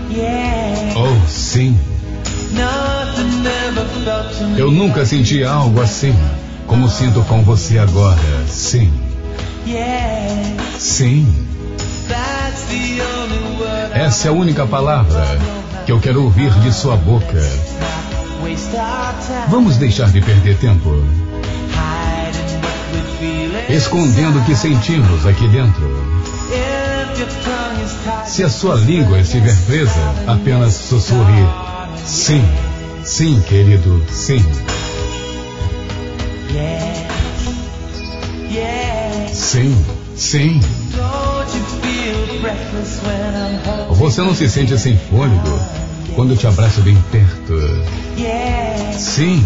Oh, sim. Eu nunca senti algo assim, como sinto com você agora. Sim. Sim. Essa é a única palavra que eu quero ouvir de sua boca. Vamos deixar de perder tempo, escondendo o que sentimos aqui dentro. Se a sua língua estiver presa, apenas sussurre: sim, sim, querido, sim. Sim, sim. Você não se sente sem fôlego quando eu te abraço bem perto? Sim.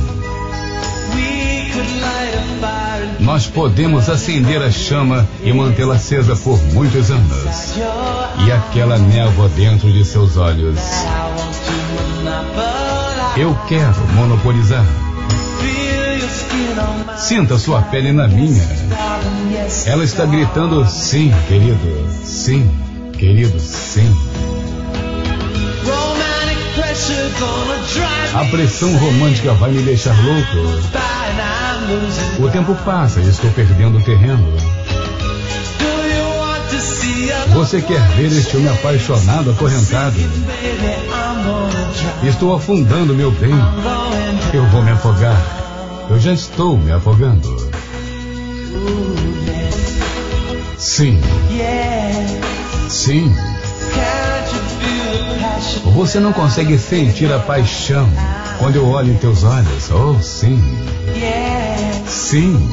Nós podemos acender a chama e mantê-la acesa por muitos anos. E aquela névoa dentro de seus olhos, eu quero monopolizar. Sinta sua pele na minha. Ela está gritando: sim, querido, sim, querido, sim. A pressão romântica vai me deixar louco. O tempo passa e estou perdendo terreno. Você quer ver este homem apaixonado, acorrentado? Estou afundando, meu bem. Eu vou me afogar. Eu já estou me afogando. Sim. Sim. Você não consegue sentir a paixão quando eu olho em teus olhos? Oh, sim. Sim.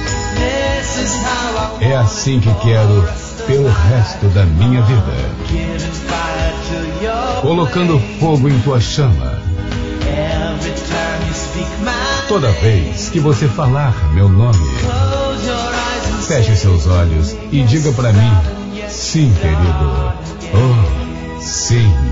É assim que quero pelo resto da minha vida. Colocando fogo em tua chama. Toda vez que você falar meu nome, feche seus olhos e diga pra mim: sim, querido. Oh, sim.